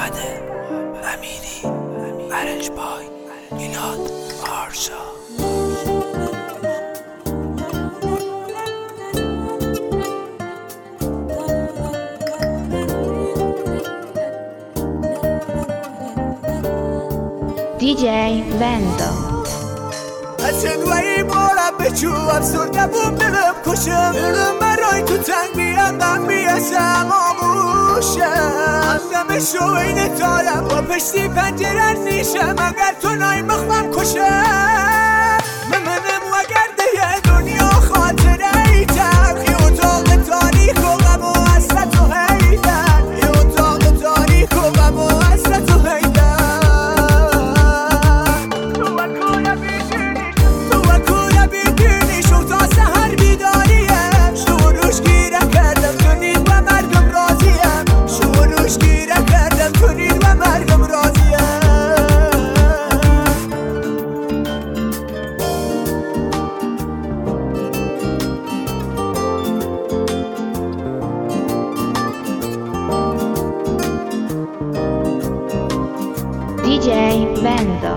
محمد امیری، ارنج بای میلاد آرشا. DJ Vendo. ازدوایی بارم بچو افسرده بوم دلم کشم دلم برای تو تنگ بیانم بیاسم آموشم همه شو این تارم با پشتی پنجرن نیشم اگر تو نای مخمم کشم منم وگر ده دنیا خاطره ای تلخی اتاق تاریخ و غم و حسرت و حیدن ای اتاق تاریخ و غم و حسرت و حیدن DJ Vendo.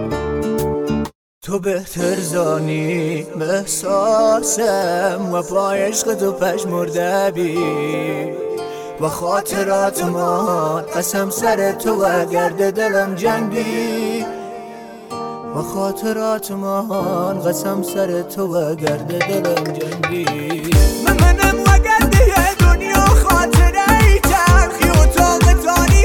تو بهتر زانی احساسم و با عشق تو پژمرده بی و خاطرات من قسم سر تو و گرد دلم جنگی و خاطرات من قسم سر تو و گرد دلم جنگی منم و گرد دنیا خاطره ای تلخی اتاق تاریخ